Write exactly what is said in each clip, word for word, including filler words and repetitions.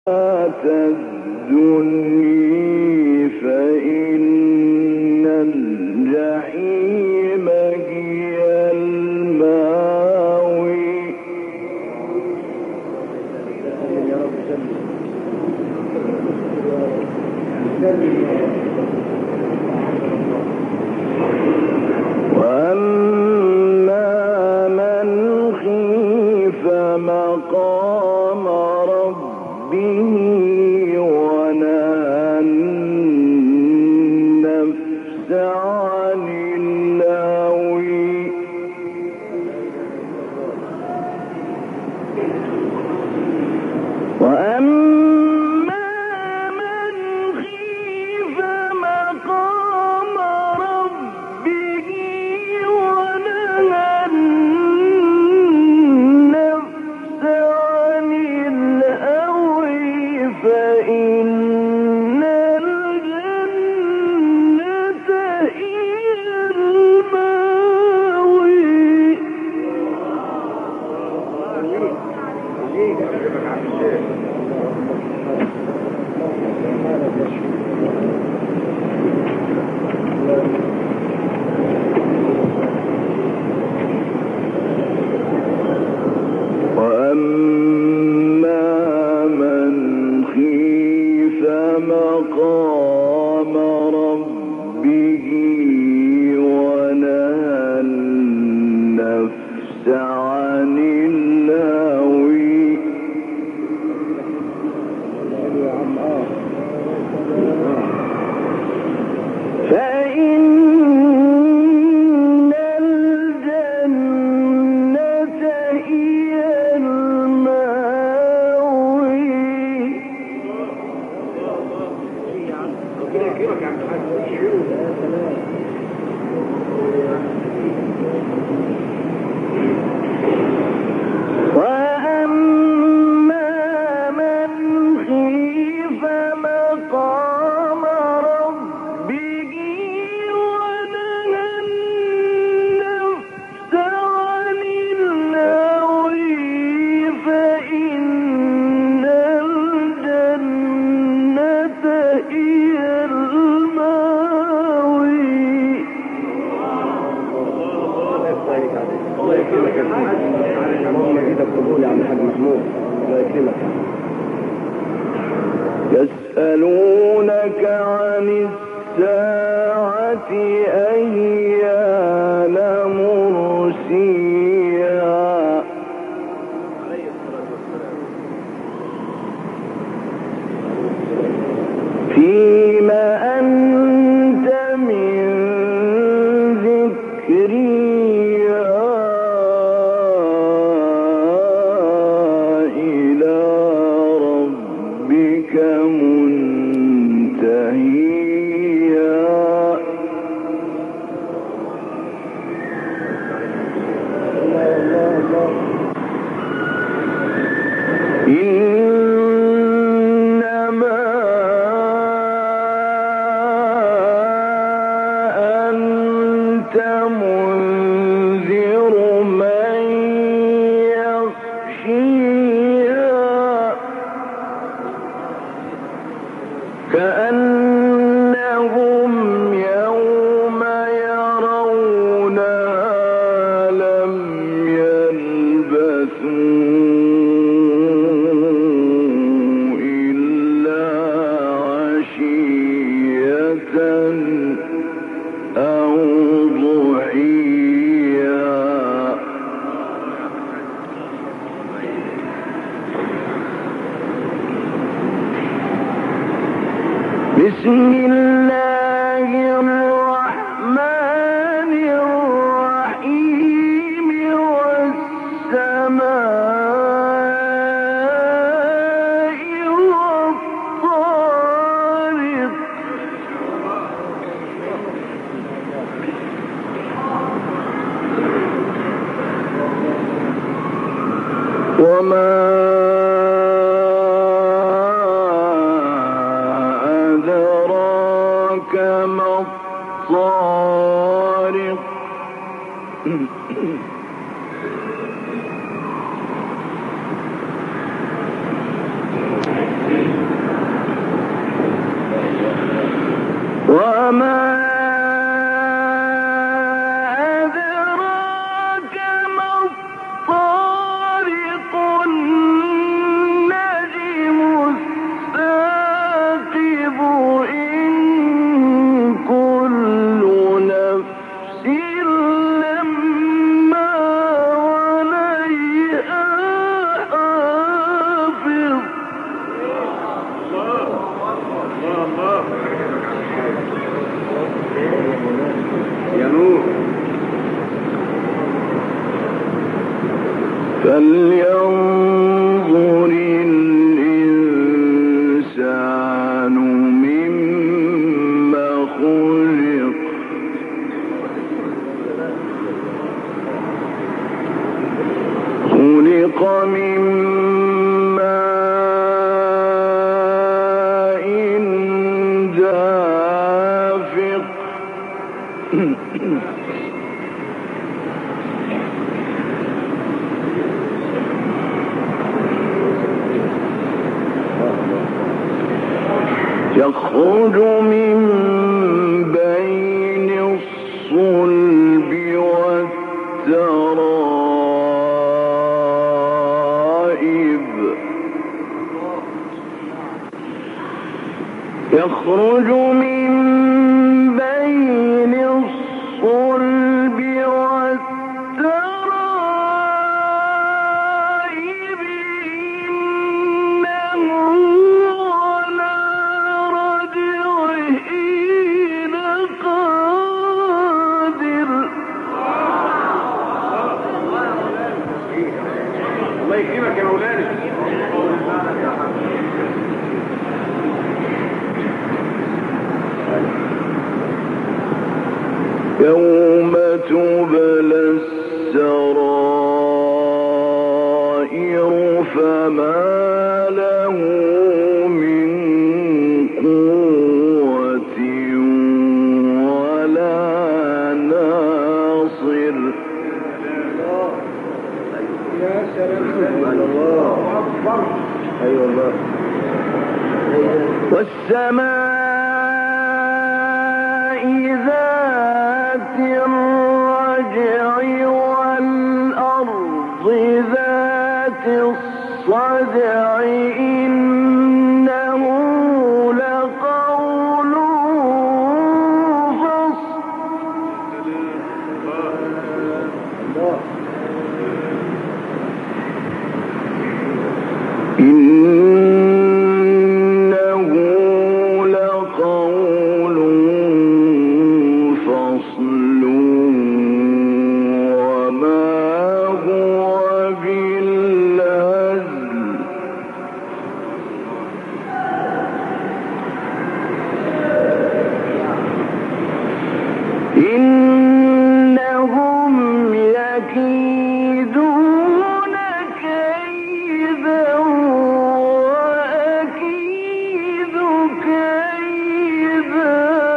الدنيا فإن الجحيم هي الماوي وأما من خيف مقام ربه ونهى النفس عن الهوى وأما من خيف مقام ربه ونهى النفس عن الهوى فإن الجنة هي المأوى وأما من خيف مقام ربه ونهى النفس عن الهوى فإن الجنة هي المأوى وأما من خيف مقام ربه ونهى النفس عن الهوى فإن الجنة هي المأوى الله يكرمك يا سيدي. اللهم ايدك قبول يا عم الحاج محمود. الله يكرمك. يسألونك عن الساعة أيان مرسيها فيما أنت من ذكرها إلى ربك منتهيها إنما أنت منذر من يخشيها كأنهم يوم يرونها لم يلبثوا إلا عشية أو ضحيها بسم الله الرحمن الرحيم والسماء والطارق وما أدراك ما الطارق وما أدراك ما الطارق النجم الثاقب إن كل نفس لما عليها حافظ يا نور فلينظر الإنسان مما خلق خلق من ماء دافق يخرج من بين الصلب والترائب يخرج من بين الصلب والترائب إنه على رجعه لقادر الله يكرمك يا مولانا. يوم تبلى السرائر فما له من قوة ولا ناصر. يا سلام الله أكبر. أيوة الله. والسماء ذات الرجع والأرض ذات الصدع إنه لقول فصل إنه لقول فصل وما هو بالهزل إنهم يكيدون كيدا وأكيد كيدا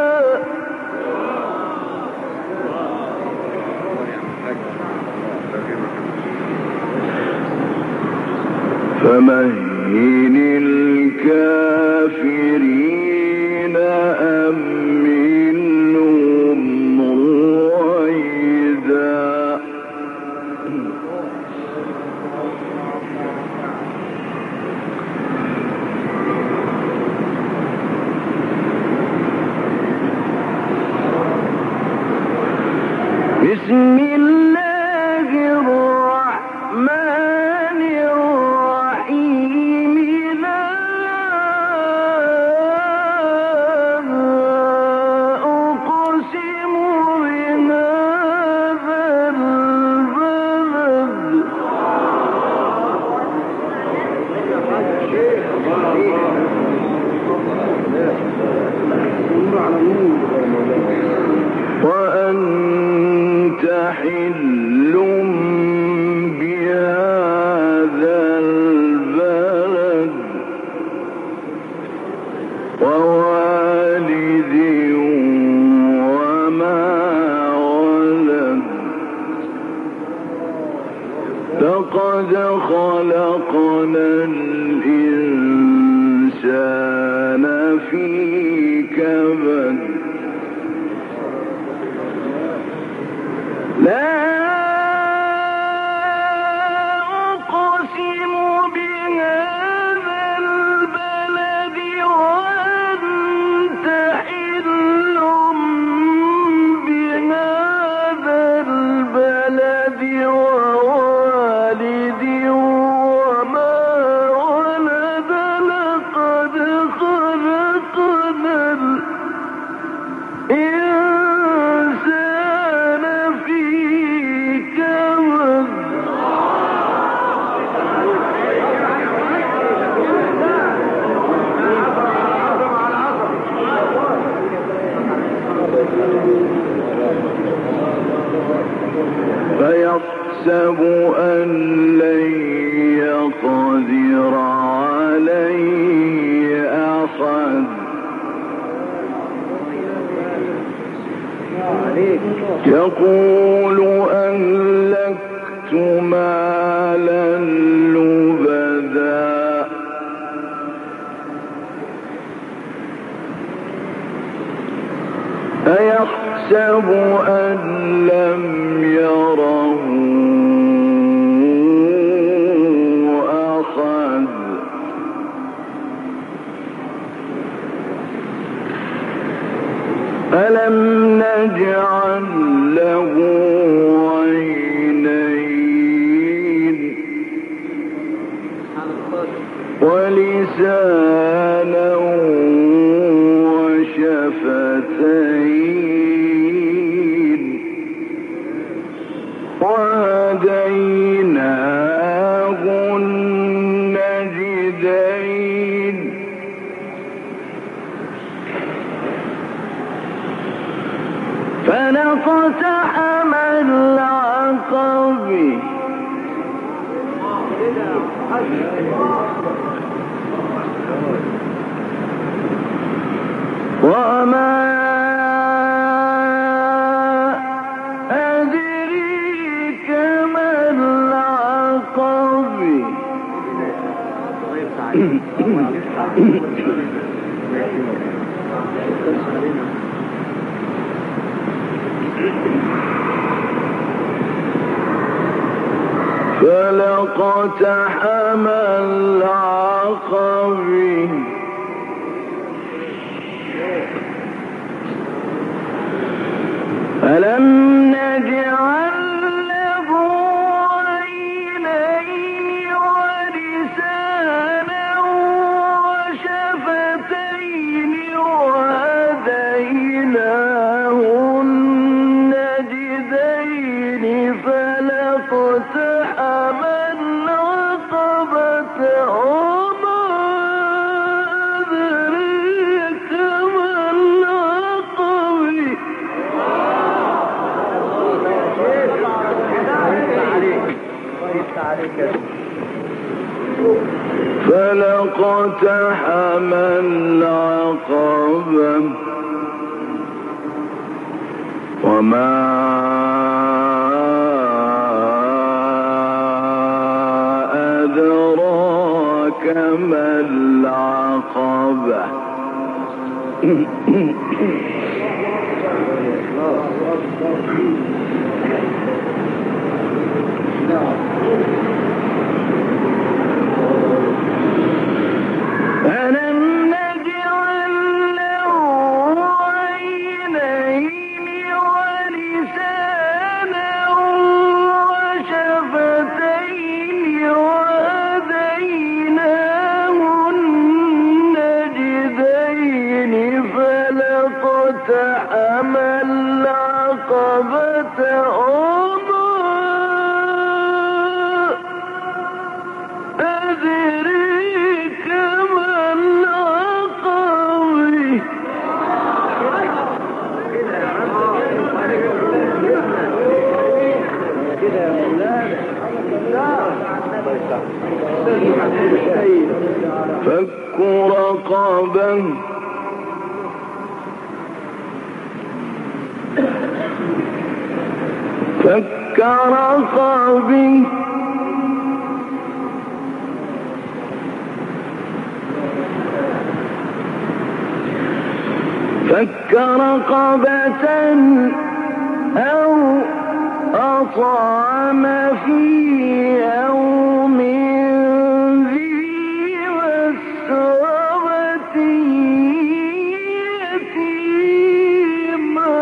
فمهل الكافرين أمهلهم رويدا بسم الله الرحمن الرحيم لا أقسم بهذا البلد وأنت حل بهذا البلد ووالد وما ولد لقد خلقنا الإنسان في كبد يقول أهلكت مالا لبدا أيحسب أن لم يره أحد ألم نجعل له عينين ولسانا وشفتين وهديناه النجدين فلاقتحم العقبة وما أدريك ما العقبة فلاقتحم العقبة ألم نجعل له عينين ولسانا وشفتين وهديناه النجدين فلاقتحم العقبة وما أدريك ما العقبة فلاقتحم العقبة وما أدراك ما العقبة ألم نجعل له عينين ولسانا وشفتين وهديناه النجدين فلاقتحم العقبة وما أدريك ما العقبة فك رقبة فك رقبة فك رقبة أو أطعم في يوم ذي مسربة يتيما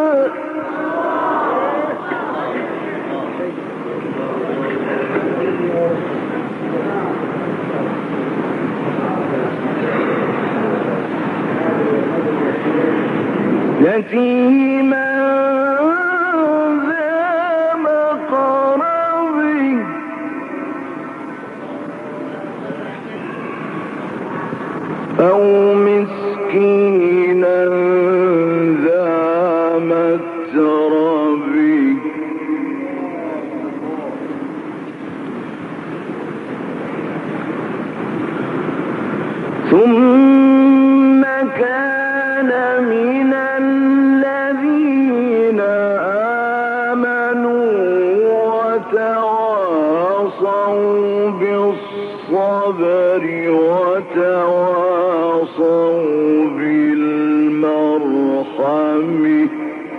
يتيما ذا مقربة أو مسكينا ذا متربة ثم كان من الذين وتواصوا بالمرحم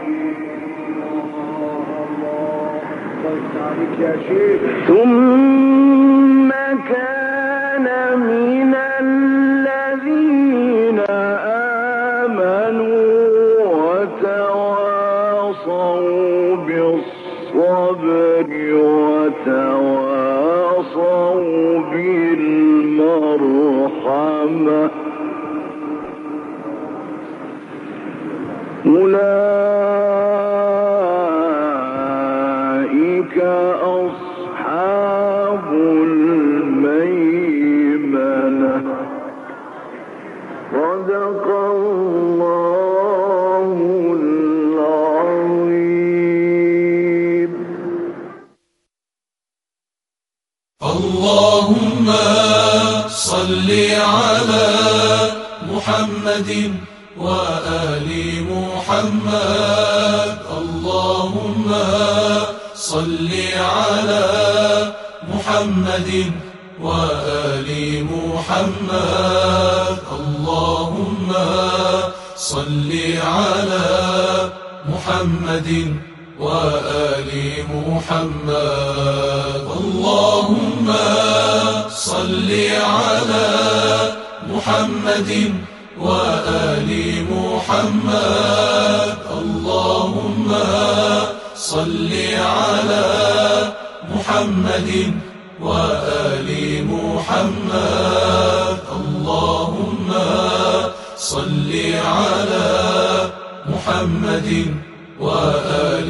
ثم كان من الذين آمنوا وتواصوا بالصبر وتواصوا بالمرحمة أولئك أصحاب الميمنة صدق الله العظيم. اللهم صل على محمد وآل محمد. اللهم صل على محمد وآل محمد. اللهم صل على محمد وآل محمد. اللهم صل على محمد وآل محمد. اللهم صل على محمد وآل محمد. اللهم صل على محمد وآل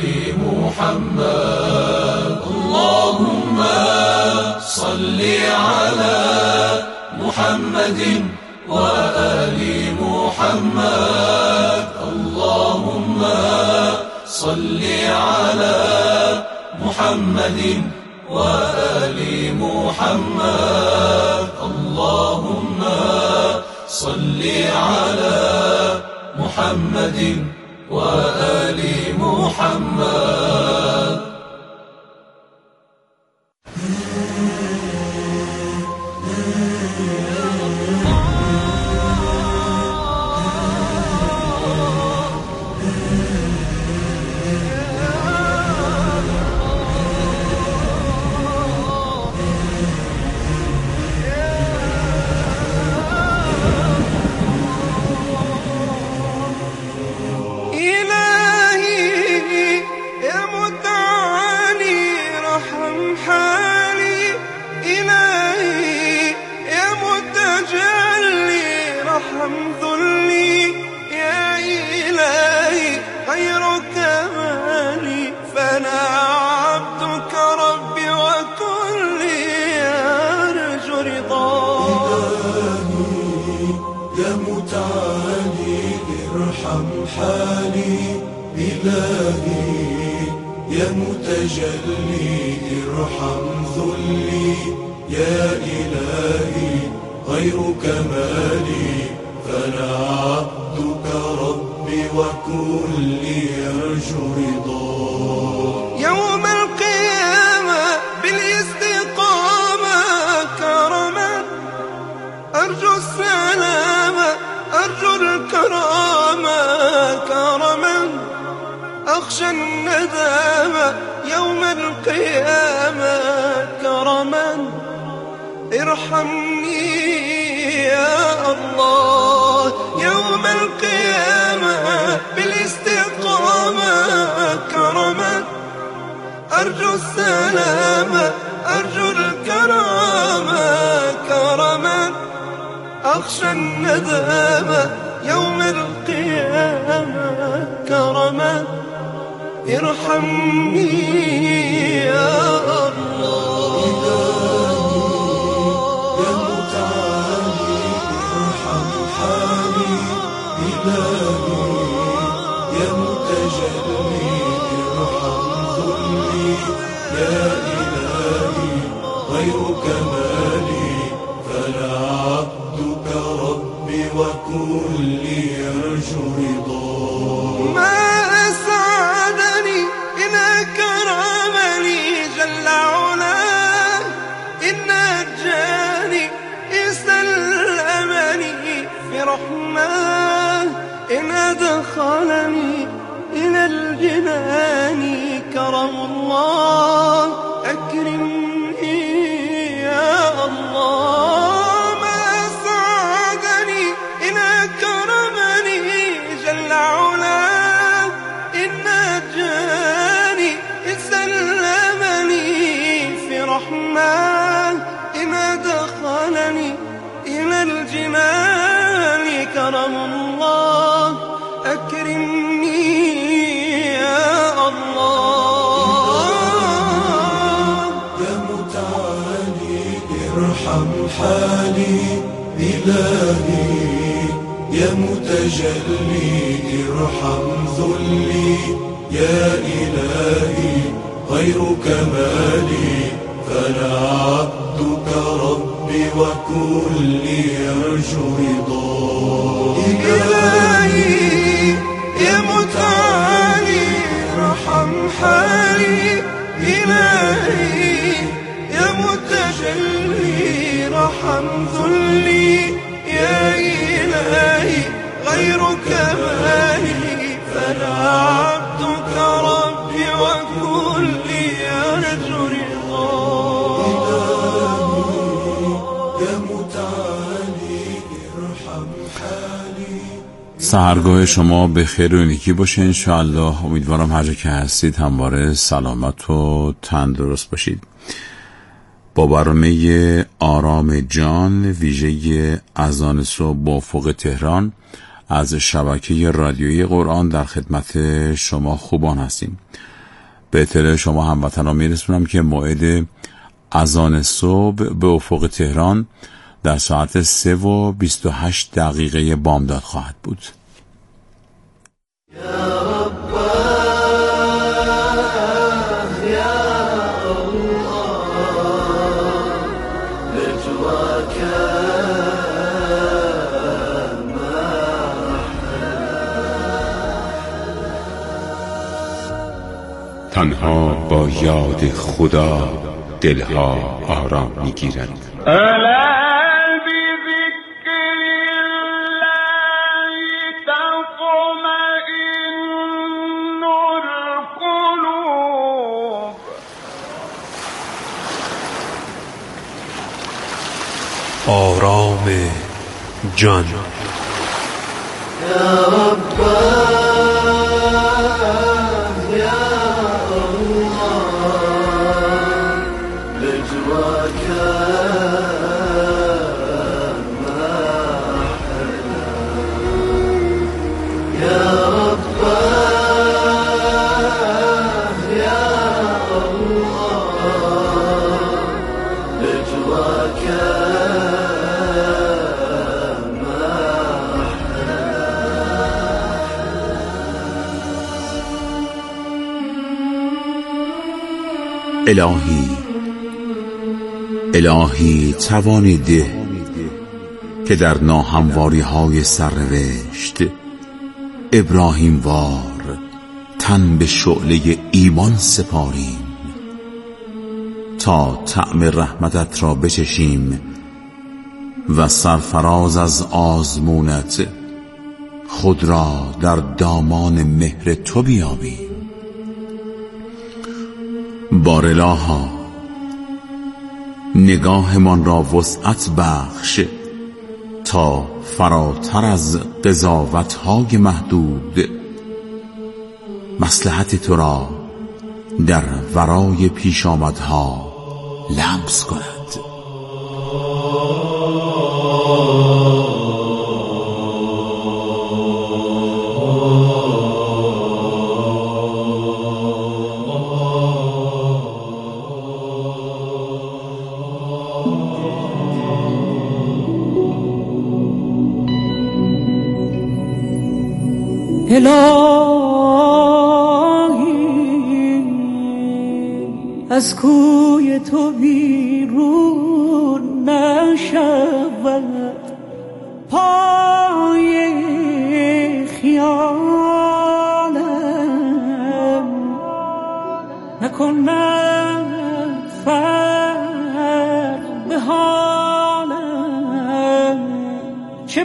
محمد. اللهم صل على محمد وآل محمد. اللهم صل على محمد وآل محمد. اللهم صل على محمد وآل محمد. يا متجلي ارحم ذلي يا إلهي غير كمالي فأنا عبدك ربي وكلي أرجو رضاك. يوم القيامة بالاستقامة كرما أرجو السلامة أرجو الكرامة كرما أخشى الندامة يوم القيامة كرما ارحمني يا الله. يوم القيامة بالاستقامة كرما أرجو السلامة أرجو الكرامة كرما أخشى الندامة يوم القيامة كرما ارحمني يا الله. يا متعالي ارحم حالي إلهي يا متجلي ارحم ذلي يا إلهي غير كمالي فأنا عبدك ربي وكلي أرجو رضاك. ما أسعدني إن أكرمني جل علاه إن نجاني إن سلمني الرحمن إن أدخلني إلى الجنان كرم الله أكرمني يا الله ما أسعدني إن أكرمني جل علاه إن نجاني إن سلمني في رحمن إن أدخلني إلى الجنان كرم الله أكرمني يا الله يا متعالي ارحم حالي إلهي يا متجلي ارحم ذلي يا إلهي غير كمالي فلا عبدك ربي وكلي يرجو رضاك إلهي يا متعالي ارحم حالي إلهي يا متجلي ارحم ذلي يا إلهي غير كمالي فلا عبدك ربي وكلي يرجو رضاك يا متعالي ارحم حالي. سحرگاه شما به خیر و نیکی باشه انشاءالله. امیدوارم هر جا که هستید همواره سلامت و تندرست باشید. با برنامه آرام جان ویژه اذان صبح با افق تهران از شبکه رادیویی قرآن در خدمت شما خوبان هستیم. به اطلاع شما هموطنان میرسونم که موعد اذان صبح به افق تهران در ساعت سه و بیست و هشت دقیقه بامداد خواهد بود. تنها با یاد خدا دلها آرام میگیرد. ألا بذكر الله تطمئن القلوب. آرام جان. يا رب يا الله نجواك ما أحلى يا رب يا الله نجواك الهی الهی توانی ده که در ناهمواری های سرنوشت ابراهیم وار تن به شعله ایمان سپاریم تا طعم رحمتت را بچشیم و سرفراز از آزمونت خود را در دامان مهر تو بیابیم. بارالها نگاهمان را وسعت بخش تا فراتر از قضاوت‌های محدود مصلحت تو را در ورای پیش آمدها لمس کند. الهی از کوی تو بیرون نشود پای خیالم نکند فرق به حالم چه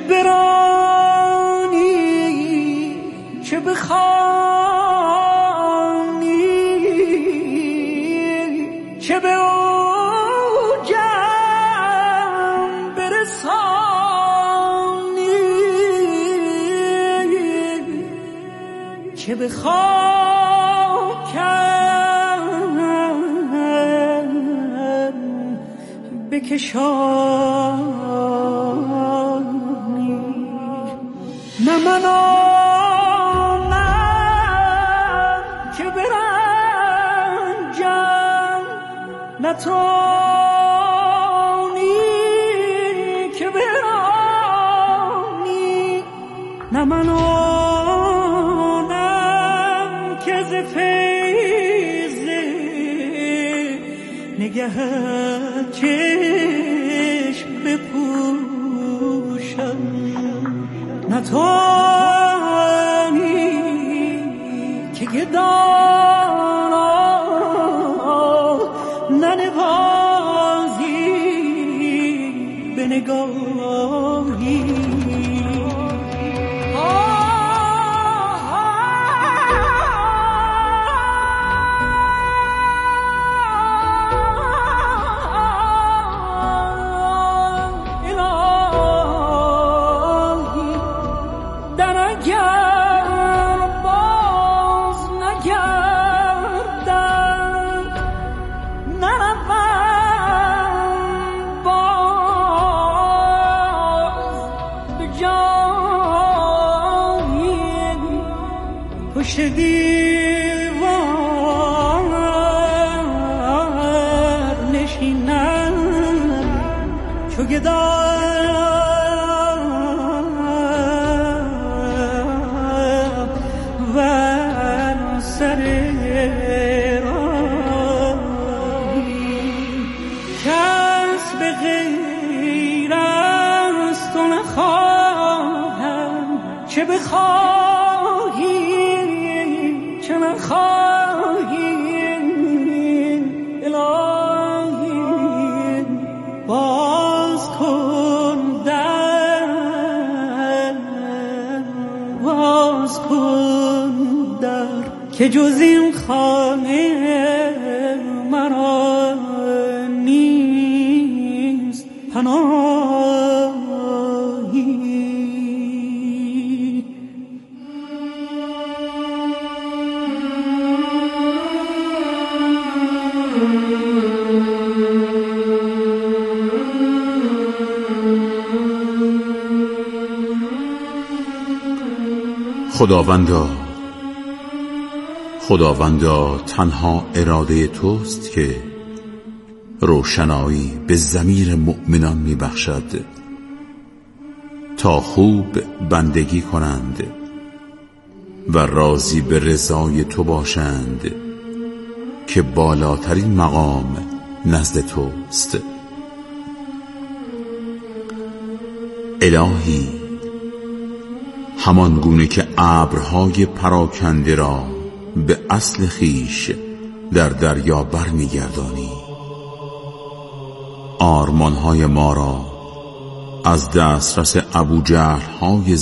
برانی چه بخوانی چه به اوجم برسانی چه به خاکم بکشانی نه من آنم که برنجم نه تو آنی که برانی نه من آنم که ز فیض نگهت چشم بپوشم نه تو آنی که گدانا ننوازی به نگاهی پشت دیوار نشینم چو گدا و سر راهی کس به غیر از تو نخواهم چه بخواهی چه نخواهی الهی باز کن در باز کن در که جز این خانه مرا نیست پناهی خداوندا خداوندا تنها اراده توست که روشنایی به ضمیر مؤمنان می بخشد تا خوب بندگی کنند و راضی به رضای تو باشند که بالاترین مقام نزد توست. الهی همان گونه که ابرهای پراکنده را به اصل خیش در دریا بر می‌گردانی، آرمانهای ما را از دسترس ابوجهل‌های